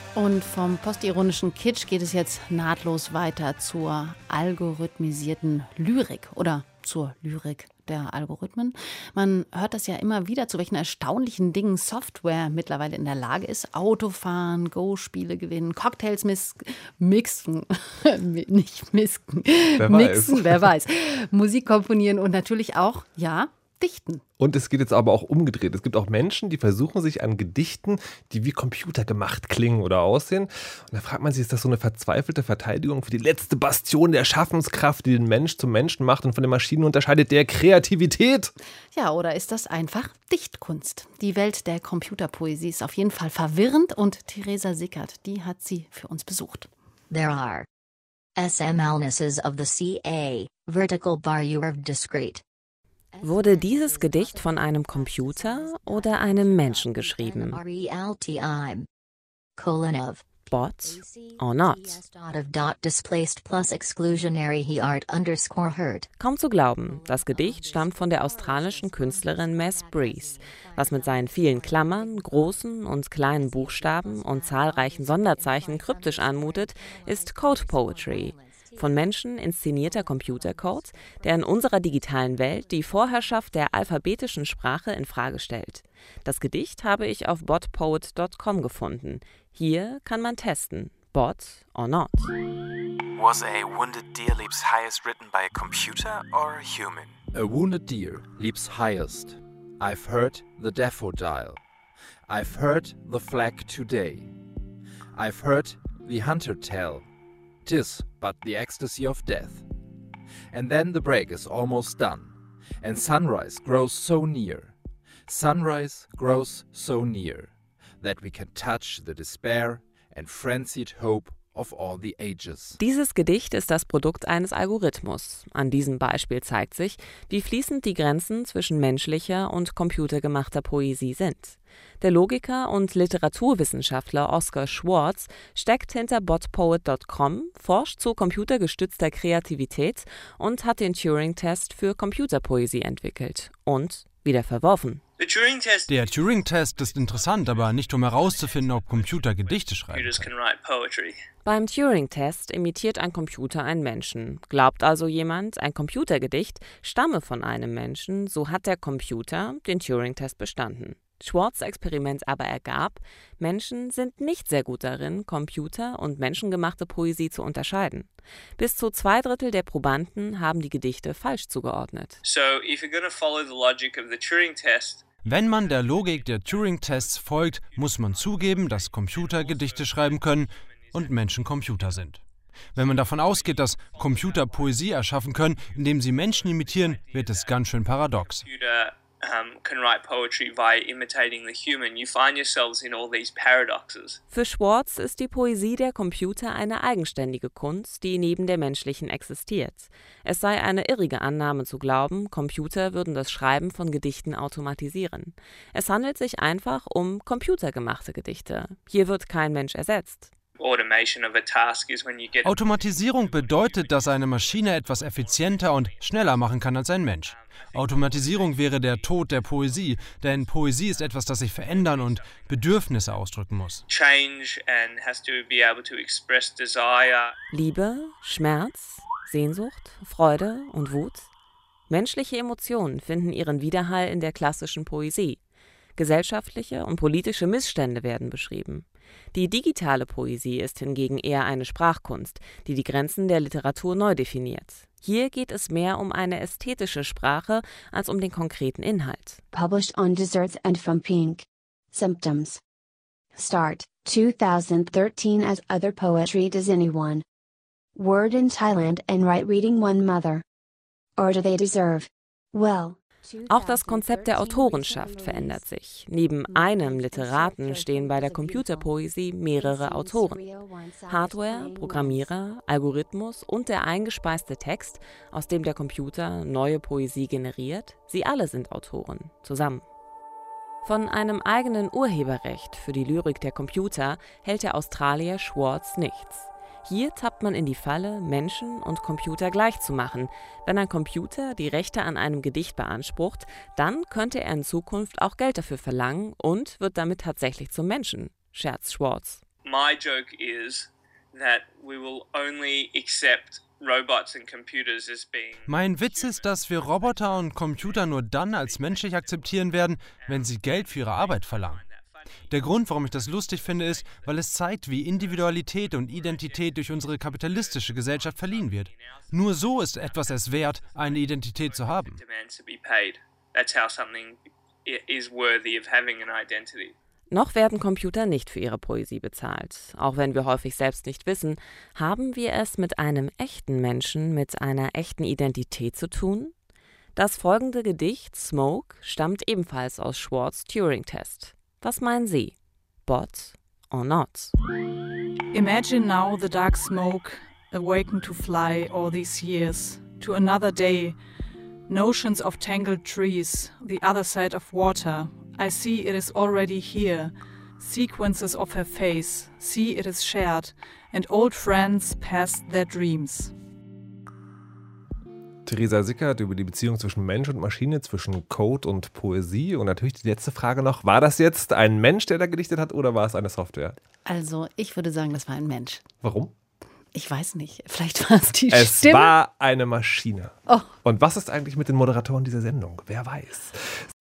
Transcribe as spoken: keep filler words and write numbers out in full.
Und vom postironischen Kitsch geht es jetzt nahtlos weiter zur algorithmisierten Lyrik oder zur Lyrik der Algorithmen. Man hört das ja immer wieder, zu welchen erstaunlichen Dingen Software mittlerweile in der Lage ist. Autofahren, Go-Spiele gewinnen, Cocktails mis- mixen, nicht misken, wer mixen, weiß. wer weiß, Musik komponieren und natürlich auch, ja, dichten. Und es geht jetzt aber auch umgedreht. Es gibt auch Menschen, die versuchen sich an Gedichten, die wie computergemacht klingen oder aussehen. Und da fragt man sich, ist das so eine verzweifelte Verteidigung für die letzte Bastion der Schaffenskraft, die den Mensch zum Menschen macht und von den Maschinen unterscheidet, der Kreativität? Ja, oder ist das einfach Dichtkunst? Die Welt der Computerpoesie ist auf jeden Fall verwirrend und Theresa Sickert, die hat sie für uns besucht. There are S M Lnesses of the C A, vertical bar U of discrete. Wurde dieses Gedicht von einem Computer oder einem Menschen geschrieben? Bot or not? Kaum zu glauben, das Gedicht stammt von der australischen Künstlerin Mess Breeze, was mit seinen vielen Klammern, großen und kleinen Buchstaben und zahlreichen Sonderzeichen kryptisch anmutet, ist Code Poetry. Von Menschen inszenierter Computercode, der in unserer digitalen Welt die Vorherrschaft der alphabetischen Sprache in Frage stellt. Das Gedicht habe ich auf bot poet dot com gefunden. Hier kann man testen, bot or not. Was a wounded deer leaps highest written by a computer or a human? A wounded deer leaps highest. I've heard the daffodil. I've heard the flag today. I've heard the hunter tell. 'Tis but the ecstasy of death. And then the break is almost done, and sunrise grows so near. Sunrise grows so near, that we can touch the despair and frenzied hope of all the ages. Dieses Gedicht ist das Produkt eines Algorithmus. An diesem Beispiel zeigt sich, wie fließend die Grenzen zwischen menschlicher und computergemachter Poesie sind. Der Logiker und Literaturwissenschaftler Oscar Schwartz steckt hinter bot poet dot com, forscht zu computergestützter Kreativität und hat den Turing-Test für Computerpoesie entwickelt und wieder verworfen. Der Turing-Test ist interessant, aber nicht um herauszufinden, ob Computer Gedichte schreiben können. Beim Turing-Test imitiert ein Computer einen Menschen. Glaubt also jemand, ein Computergedicht stamme von einem Menschen, so hat der Computer den Turing-Test bestanden. Schwartz' Experiment aber ergab, Menschen sind nicht sehr gut darin, Computer- und menschengemachte Poesie zu unterscheiden. Bis zu zwei Drittel der Probanden haben die Gedichte falsch zugeordnet. So, if you're going to follow the logic of the Turing test, Wenn man der Logik der Turing-Tests folgt, muss man zugeben, dass Computer Gedichte schreiben können und Menschen Computer sind. Wenn man davon ausgeht, dass Computer Poesie erschaffen können, indem sie Menschen imitieren, wird es ganz schön paradox. computer um, can write poetry by imitating the human, you find yourselves in all these paradoxes. Für Schwartz ist die Poesie der Computer eine eigenständige Kunst, die neben der menschlichen existiert. Es sei eine irrige Annahme zu glauben, Computer würden das Schreiben von Gedichten automatisieren. Es handelt sich einfach um computergemachte Gedichte. Hier wird kein Mensch ersetzt. Automation of a task is when you get Automatisierung bedeutet, dass eine Maschine etwas effizienter und schneller machen kann als ein Mensch. Automatisierung wäre der Tod der Poesie, denn Poesie ist etwas, das sich verändern und Bedürfnisse ausdrücken muss. change and has to be able to express desire. Liebe, Schmerz, Sehnsucht, Freude und Wut? Menschliche Emotionen finden ihren Widerhall in der klassischen Poesie. Gesellschaftliche und politische Missstände werden beschrieben. Die digitale Poesie ist hingegen eher eine Sprachkunst, die die Grenzen der Literatur neu definiert. Hier geht es mehr um eine ästhetische Sprache als um den konkreten Inhalt. Published on Desserts and from Pink. Symptoms. Start, twenty thirteen as Other Poetry Does Anyone. Word in Thailand and Right Reading One Mother. Or Do They Deserve? Well. Auch das Konzept der Autorenschaft verändert sich. Neben einem Literaten stehen bei der Computerpoesie mehrere Autoren. Hardware, Programmierer, Algorithmus und der eingespeiste Text, aus dem der Computer neue Poesie generiert, sie alle sind Autoren, zusammen. Von einem eigenen Urheberrecht für die Lyrik der Computer hält der Australier Schwartz nichts. Hier tappt man in die Falle, Menschen und Computer gleichzumachen. Wenn ein Computer die Rechte an einem Gedicht beansprucht, dann könnte er in Zukunft auch Geld dafür verlangen und wird damit tatsächlich zum Menschen, scherzt Schwartz. My joke is that we will only accept robots and computers as being. Mein Witz ist, dass wir Roboter und Computer nur dann als menschlich akzeptieren werden, wenn sie Geld für ihre Arbeit verlangen. Der Grund, warum ich das lustig finde, ist, weil es zeigt, wie Individualität und Identität durch unsere kapitalistische Gesellschaft verliehen wird. Nur so ist etwas es wert, eine Identität zu haben. Noch werden Computer nicht für ihre Poesie bezahlt. Auch wenn wir häufig selbst nicht wissen, haben wir es mit einem echten Menschen, mit einer echten Identität zu tun? Das folgende Gedicht, Smoke, stammt ebenfalls aus Schwartz' Turing-Test. Was meinen Sie? Bot or not? Imagine now the dark smoke, awakened to fly all these years, to another day, notions of tangled trees, the other side of water. I see it is already here, sequences of her face, see it is shared, and old friends past their dreams. Theresa Sickert über die Beziehung zwischen Mensch und Maschine, zwischen Code und Poesie. Und natürlich die letzte Frage noch, war das jetzt ein Mensch, der da gedichtet hat, oder war es eine Software? Also ich würde sagen, das war ein Mensch. Warum? Ich weiß nicht, vielleicht war es die es Stimme. Es war eine Maschine. Oh. Und was ist eigentlich mit den Moderatoren dieser Sendung? Wer weiß.